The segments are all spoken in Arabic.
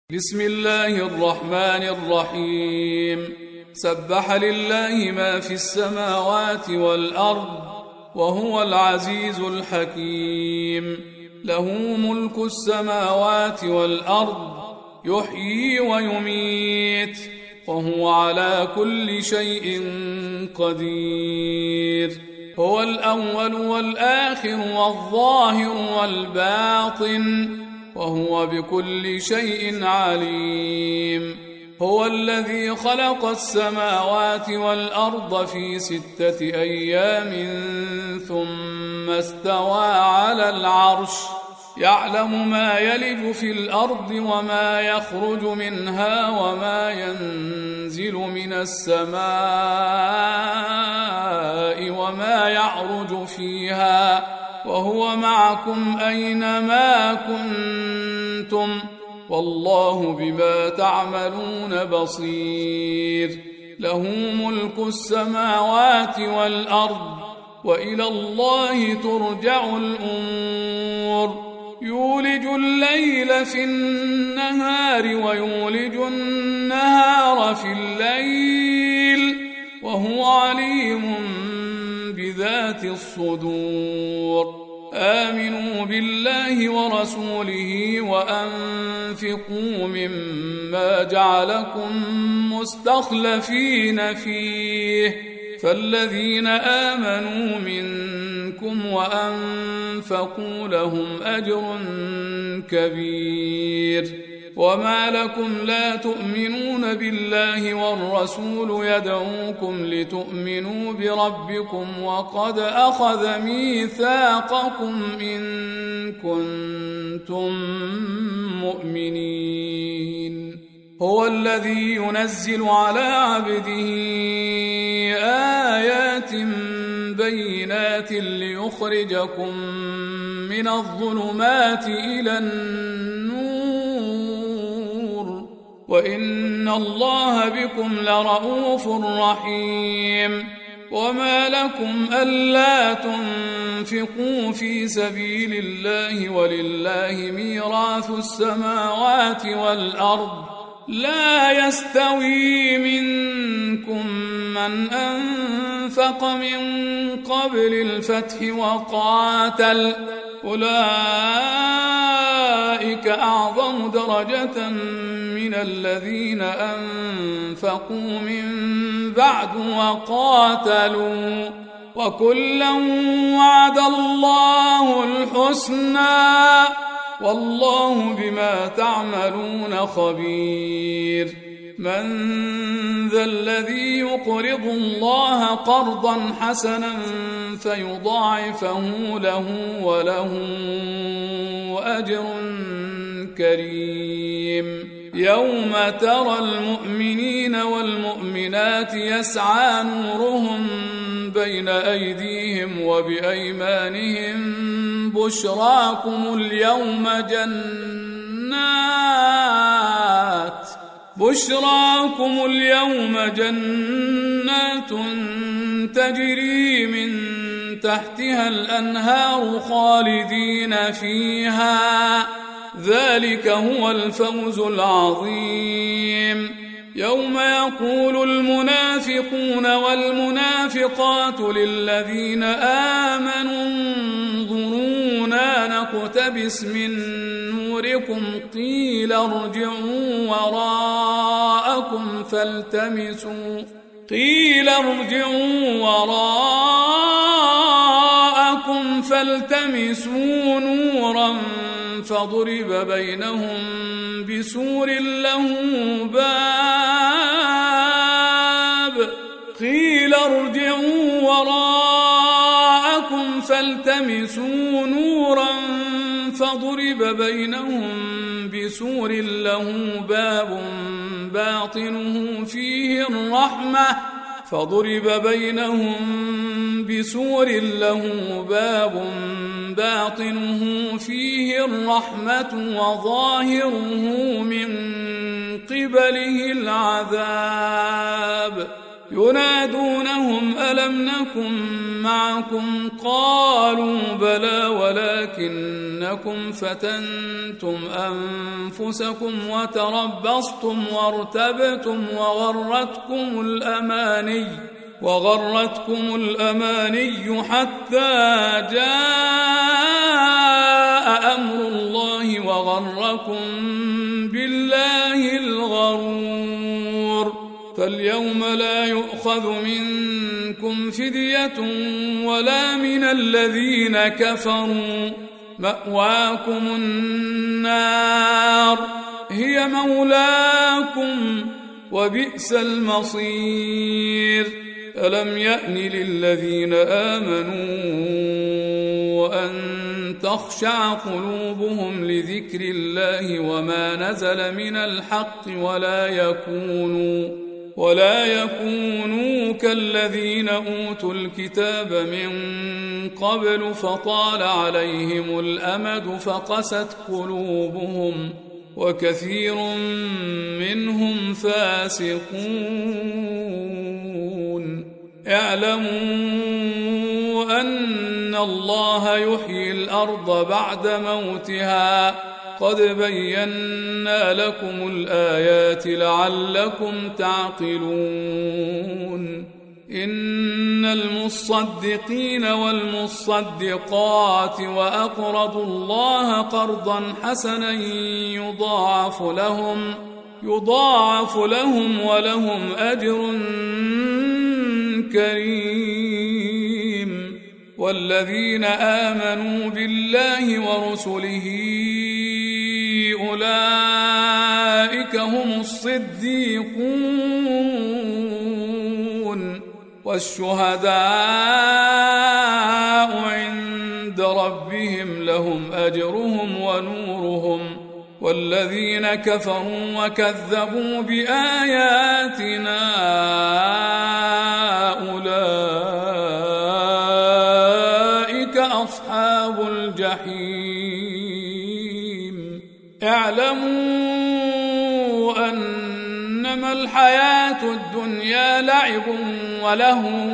بسم الله الرحمن الرحيم سبح لله ما في السماوات والأرض وهو العزيز الحكيم له ملك السماوات والأرض يحيي ويميت وهو على كل شيء قدير هو الأول والآخر والظاهر والباطن وهو بكل شيء عليم هو الذي خلق السماوات والأرض في 6 أيام ثم استوى على العرش يعلم ما يلج في الأرض وما يخرج منها وما ينزل من السماء وما يعرج فيها وهو معكم أينما كنتم والله بما تعملون بصير له ملك السماوات والأرض وإلى الله ترجع الأمور يولج الليل في النهار ويولج النهار في الليل وهو عليم بذات الصدور آمنوا بالله ورسوله وأنفقوا مما جعلكم مستخلفين فيه فالذين آمنوا منكم وأنفقوا لهم أجر كبير وما لكم لا تؤمنون بالله والرسول يدعوكم لتؤمنوا بربكم وقد أخذ ميثاقكم إن كنتم مؤمنين هو الذي ينزل على عبده آيات بينات ليخرجكم من الظلمات إلى النور وإن الله بكم لرؤوف رحيم وما لكم ألا تنفقوا في سبيل الله ولله ميراث السماوات والأرض لا يستوي منكم من أنفق من قبل الفتح وقاتل أولئك أعظم درجة من الذين أنفقوا من بعد وقاتلوا وكلا وعد الله الحسنى والله بما تعملون خبير من ذا الذي يقرض الله قرضا حسنا فيضاعفه له وله أجر كريم يوم ترى المؤمنين والمؤمنات يسعى نورهم بين أيديهم وبأيمانهم بشراكم اليوم جنات تجري من تحتها الأنهار خالدين فيها ذلك هو الفوز العظيم يوم يقول المنافقون والمنافقات للذين آمنوا انظرونا نقتبس من نوركم قيل ارجعوا وراءكم فالتمسوا نورا فضرب بينهم بسور له باب قيل ارجعوا وراءكم فالتمسوا نورا فضرب بينهم بسور له باب باطنه فيه الرحمة وظاهره من قبله العذاب ينادونهم ألم نكن معكم قالوا بلى ولكنكم فتنتم أنفسكم وتربصتم وارتبتم وغرتكم الأماني حتى جاء أمر الله وغركم بالله الغرور فاليوم لا يؤخذ منكم فدية ولا من الذين كفروا مأواكم النار هي مولاكم وبئس المصير ألم يأن للذين آمنوا أن تخشع قلوبهم لذكر الله وما نزل من الحق ولا يكونوا كالذين أوتوا الكتاب من قبل فطال عليهم الأمد فقست قلوبهم وكثير منهم فاسقون اعلموا أن الله يحيي الأرض بعد موتها قد بينا لكم الآيات لعلكم تعقلون إن المصدقين والمصدقات وأقرضوا الله قرضا حسنا يضاعف لهم ولهم أجر كريم والذين آمنوا بالله ورسله أولئك هم الصديقون والشهداء عند ربهم لهم أجرهم ونورهم والذين كفروا وكذبوا بآياتنا أولئك أصحاب الجحيم اعلموا أنما الحياة الدنيا لعب ولهو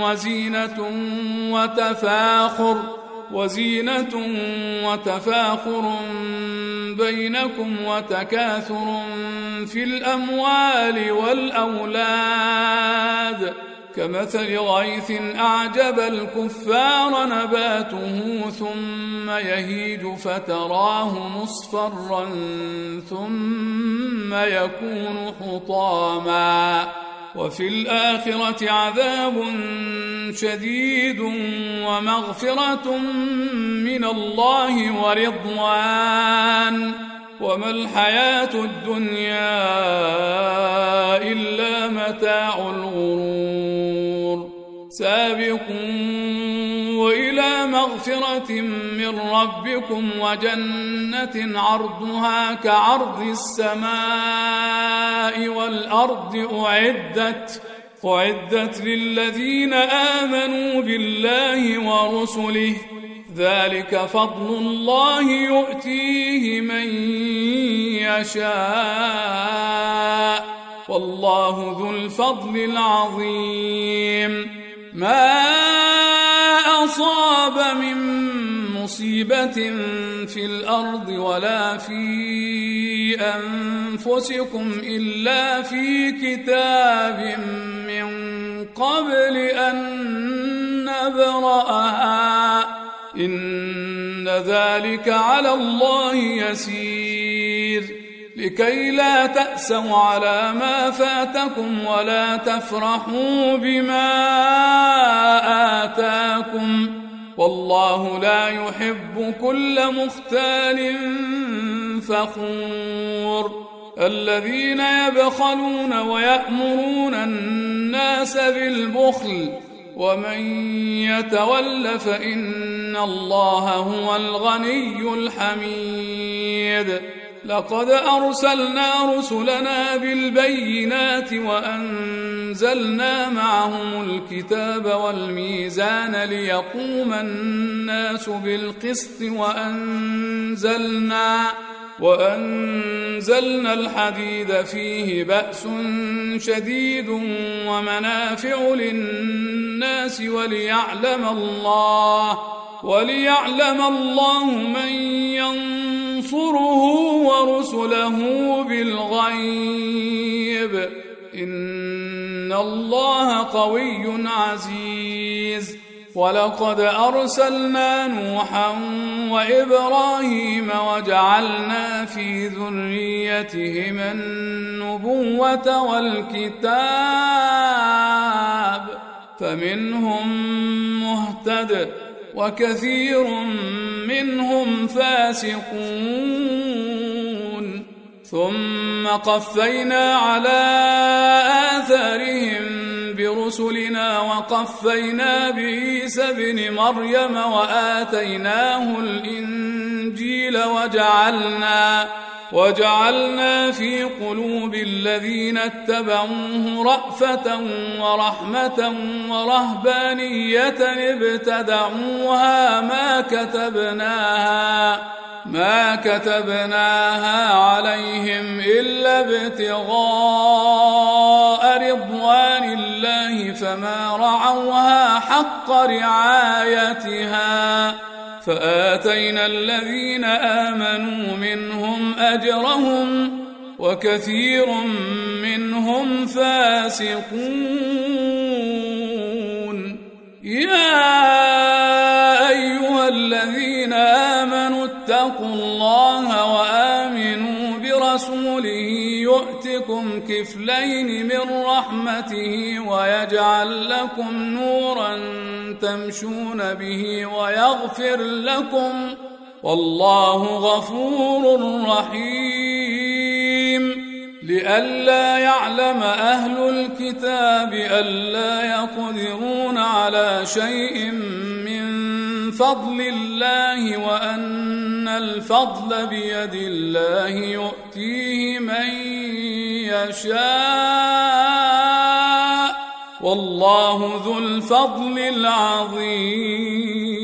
وزينة وتفاخر بينكم وتكاثر في الأموال والأولاد كمثل غيث أعجب الكفار نباته ثم يهيج فتراه مصفرا ثم يكون حطاما وفي الآخرة عذاب شديد ومغفرة من الله ورضوان وما الحياة الدنيا إلا متاع الغرور سابقوا إلى مغفرة من ربكم وجنة عرضها كعرض السماء والأرض أعدت للذين آمنوا بالله ورسله ذلك فضل الله يؤتيه من يشاء والله ذو الفضل العظيم ما أصاب من مصيبة في الأرض ولا في أنفسكم إلا في كتاب من قبل أن نبرأها إن ذلك على الله يسير لكي لا تأسوا على ما فاتكم ولا تفرحوا بما آتاكم والله لا يحب كل مختال فخور الذين يبخلون ويأمرون الناس بالبخل ومن يتول فإن الله هو الغني الحميد لقد أرسلنا رسلنا بالبينات وأنزلنا معهم الكتاب والميزان ليقوم الناس بالقسط وأنزلنا الحديد فيه بأس شديد ومنافع للناس وليعلم الله من ينصره ورسله بالغيب إن الله قوي عزيز. ولقد أرسلنا نوحا وإبراهيم وجعلنا في ذريتهما النبوة والكتاب فمنهم مهتد وكثير منهم فاسقون. ثم قفينا على آثارهم برسلنا وقفينا بعيسى ابن مريم وآتيناه الإنجيل وجعلنا في قلوب الذين اتبعوه رأفة ورحمة ورهبانية ابتدعوها ما كتبناها عليهم إلا ابتغاء رضوان الله فما رعوها حق رعايتها فآتينا الذين آمنوا منهم أجرهم وكثير منهم فاسقون. يا أيها الذين آمنوا اتقوا الله وآمنوا برسوله يؤتكم كفلين من رحمته ويجعل لكم نورا تمشون به ويغفر لكم والله غفور رحيم. لئلا يعلم أهل الكتاب ألا يقدرون على شيء من فضل الله وأن الفضل بيد الله يؤتيه من يشاء والله ذو الفضل العظيم.